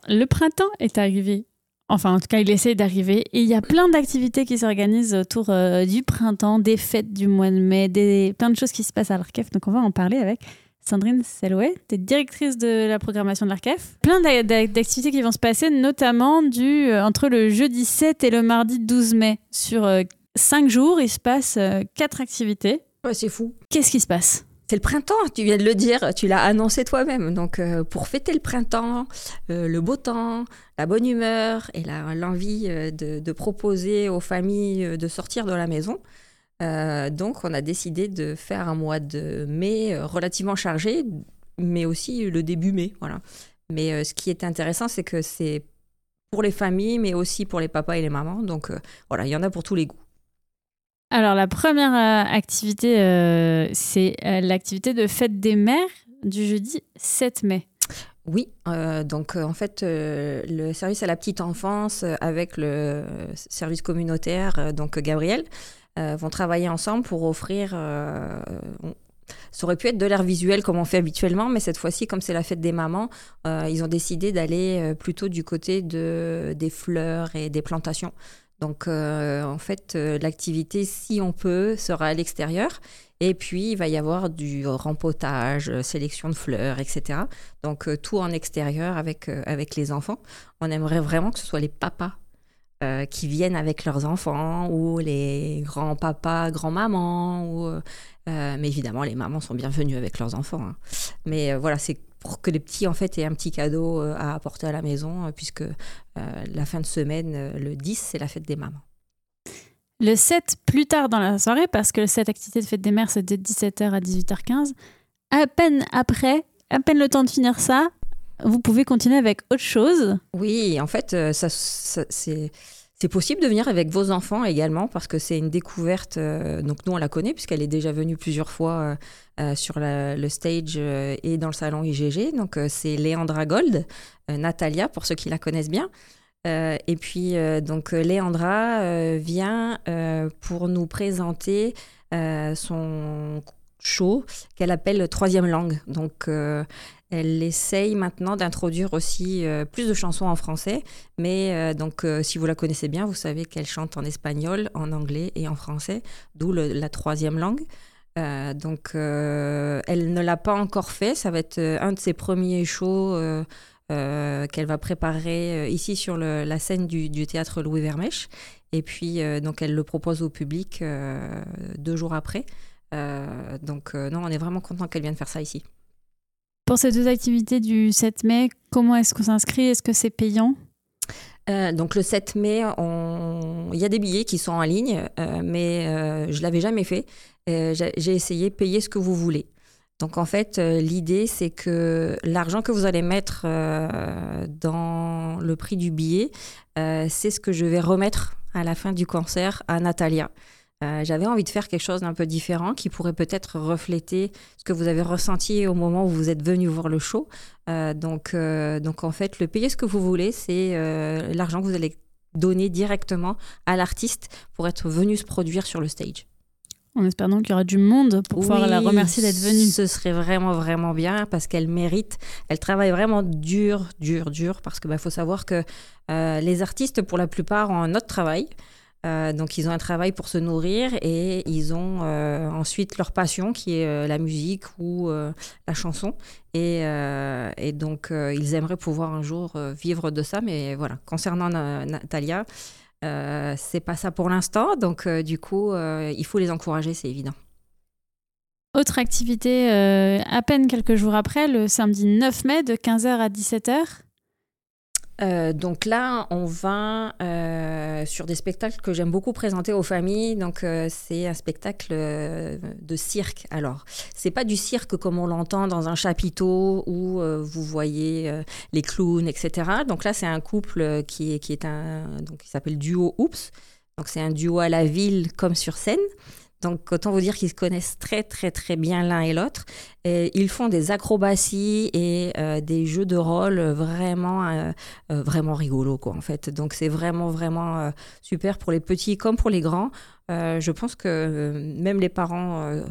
Le printemps est arrivé. Enfin, en tout cas, il essaie d'arriver. Et il y a plein d'activités qui s'organisent autour du printemps, des fêtes du mois de mai, plein de choses qui se passent à l'Arkef. Donc, on va en parler avec Sandrine Sellouet, tu es directrice de la programmation de l'Arkef. Plein d'activités qui vont se passer, notamment entre le jeudi 7 et le mardi 12 mai. Sur 5 jours, il se passe 4 activités. Ouais, c'est fou. Qu'est-ce qui se passe ? C'est le printemps, tu viens de le dire, tu l'as annoncé toi-même. Donc, pour fêter le printemps, le beau temps, la bonne humeur et l'envie de proposer aux familles de sortir de la maison, donc on a décidé de faire un mois de mai relativement chargé, mais aussi le début mai. Voilà. Mais ce qui est intéressant, c'est que c'est pour les familles, mais aussi pour les papas et les mamans. Donc, voilà, il y en a pour tous les goûts. Alors, la première activité, c'est l'activité de fête des mères du jeudi 7 mai. Oui, donc en fait, le service à la petite enfance avec le service communautaire, donc Gabriel, vont travailler ensemble pour offrir... ça aurait pu être de l'art visuel comme on fait habituellement, mais cette fois-ci, comme c'est la fête des mamans, ils ont décidé d'aller plutôt du côté des fleurs et des plantations. Donc, en fait, l'activité, si on peut, sera à l'extérieur. Et puis, il va y avoir du rempotage, sélection de fleurs, etc. Donc, tout en extérieur avec les enfants. On aimerait vraiment que ce soit les papas qui viennent avec leurs enfants ou les grands-papas, grands-mamans. Mais évidemment, les mamans sont bienvenues avec leurs enfants. Hein. Mais voilà, c'est pour que les petits, en fait, aient un petit cadeau à apporter à la maison, puisque la fin de semaine, le 10, c'est la fête des mamans. Le 7, plus tard dans la soirée, parce que cette activité de fête des mères, c'est de 17h à 18h15. À peine le temps de finir ça, vous pouvez continuer avec autre chose. Oui, en fait, c'est possible de venir avec vos enfants également, parce que c'est une découverte. Donc nous, on la connaît, puisqu'elle est déjà venue plusieurs fois sur le stage et dans le salon IGG. Donc c'est Léandra Gold, Natalia, pour ceux qui la connaissent bien. Et puis, donc Léandra vient pour nous présenter son show qu'elle appelle Troisième langue. Donc, elle essaye maintenant d'introduire aussi plus de chansons en français. Mais donc, si vous la connaissez bien, vous savez qu'elle chante en espagnol, en anglais et en français, d'où la troisième langue. Donc, elle ne l'a pas encore fait. Ça va être un de ses premiers shows qu'elle va préparer ici sur la scène du théâtre Louis Vermèche. Et puis, donc, elle le propose au public 2 jours après. Donc, non, on est vraiment content qu'elle vienne faire ça ici. Pour ces 2 activités du 7 mai, comment est-ce qu'on s'inscrit ? Est-ce que c'est payant ? Donc, le 7 mai, il y a des billets qui sont en ligne, mais je ne l'avais jamais fait. J'ai essayé « Payez ce que vous voulez ». Donc, en fait, l'idée, c'est que l'argent que vous allez mettre dans le prix du billet, c'est ce que je vais remettre à la fin du concert à Natalia. J'avais envie de faire quelque chose d'un peu différent qui pourrait peut-être refléter ce que vous avez ressenti au moment où vous êtes venu voir le show. Donc, en fait, le payer ce que vous voulez, c'est l'argent que vous allez donner directement à l'artiste pour être venu se produire sur le stage. En espérant qu'il y aura du monde pour pouvoir la remercier d'être venue. Ce serait vraiment, vraiment bien parce qu'elle mérite. Elle travaille vraiment dur parce qu'il faut savoir que les artistes, pour la plupart, ont un autre travail. Donc, ils ont un travail pour se nourrir et ils ont ensuite leur passion qui est la musique ou la chanson. Et donc, ils aimeraient pouvoir un jour vivre de ça. Mais voilà, concernant Natalia, c'est pas ça pour l'instant. Donc, du coup, il faut les encourager, c'est évident. Autre activité, à peine quelques jours après, le samedi 9 mai, de 15h à 17h. Donc là, on va sur des spectacles que j'aime beaucoup présenter aux familles. Donc, c'est un spectacle de cirque. Alors, c'est pas du cirque comme on l'entend dans un chapiteau où vous voyez les clowns, etc. Donc là, c'est un couple qui s'appelle Duo Oops. Donc, c'est un duo à la ville comme sur scène. Donc, autant vous dire qu'ils se connaissent très, très, très bien l'un et l'autre. Et ils font des acrobaties et des jeux de rôle vraiment, vraiment rigolos, quoi, en fait. Donc, c'est vraiment, vraiment super pour les petits comme pour les grands. Je pense que même les parents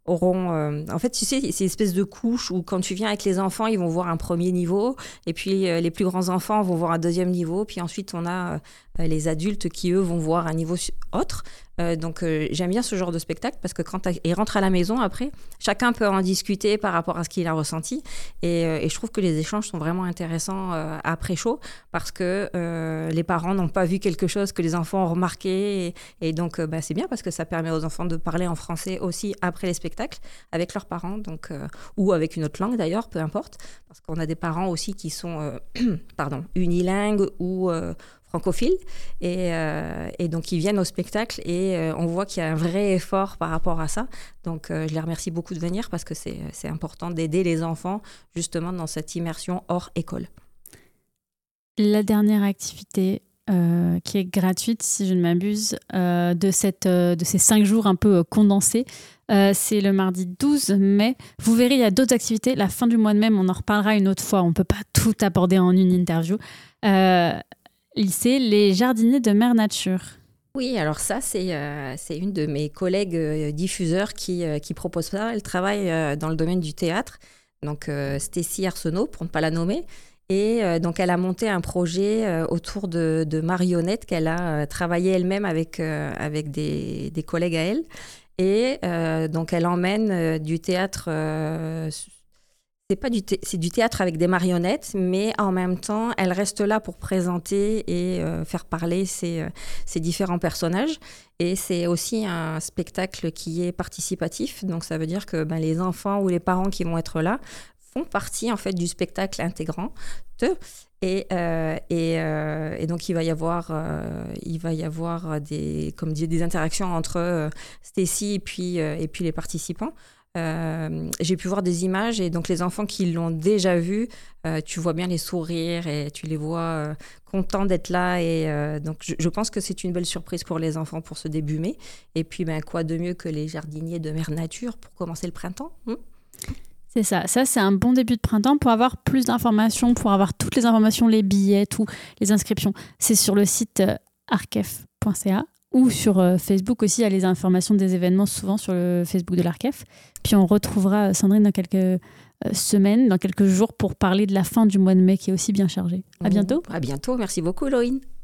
auront... en fait, tu sais, c'est une espèce de couche où quand tu viens avec les enfants, ils vont voir un premier niveau, et puis les plus grands enfants vont voir un deuxième niveau, puis ensuite on a les adultes qui, eux, vont voir un niveau autre. Donc j'aime bien ce genre de spectacle parce que quand ils rentrent à la maison après, chacun peut en discuter par rapport à ce qu'il a ressenti et je trouve que les échanges sont vraiment intéressants après show parce que les parents n'ont pas vu quelque chose que les enfants ont remarqué et donc c'est bien parce que ça permet aux enfants de parler en français aussi après les spectacles avec leurs parents donc, ou avec une autre langue d'ailleurs, peu importe, parce qu'on a des parents aussi qui sont unilingues ou francophiles et donc ils viennent au spectacle et on voit qu'il y a un vrai effort par rapport à ça. Donc je les remercie beaucoup de venir parce que c'est important d'aider les enfants justement dans cette immersion hors école. La dernière activité qui est gratuite, si je ne m'abuse, de ces 5 jours un peu condensés, c'est le mardi 12 mai. Vous verrez, il y a d'autres activités. La fin du mois de mai, on en reparlera une autre fois. On ne peut pas tout aborder en une interview. C'est les jardiniers de Mère Nature. Oui, alors ça, c'est une de mes collègues diffuseurs qui propose ça. Elle travaille dans le domaine du théâtre, donc Stécie Arsenault, pour ne pas la nommer. Et donc, elle a monté un projet autour de marionnettes qu'elle a travaillé elle-même avec des collègues à elle. Et donc, elle emmène du théâtre... c'est du théâtre avec des marionnettes, mais en même temps, elle reste là pour présenter et faire parler ces différents personnages. Et c'est aussi un spectacle qui est participatif. Donc, ça veut dire que les enfants ou les parents qui vont être là font partie en fait du spectacle intégrant. Et donc, il va y avoir des interactions entre Stécie et puis les participants. J'ai pu voir des images et donc les enfants qui l'ont déjà vu, tu vois bien les sourires et tu les vois contents d'être là et donc je pense que c'est une belle surprise pour les enfants pour ce début mai. Et puis quoi de mieux que les jardiniers de Mère Nature pour commencer le printemps. C'est ça c'est un bon début de printemps. Pour avoir plus d'informations, pour avoir toutes les informations, les billets, tout, les inscriptions, c'est sur le site arkef.ca. Ou sur Facebook aussi, il y a les informations des événements souvent sur le Facebook de l'Arkef. Puis on retrouvera Sandrine dans quelques semaines, dans quelques jours pour parler de la fin du mois de mai qui est aussi bien chargée. À bientôt. À bientôt, merci beaucoup Loïne.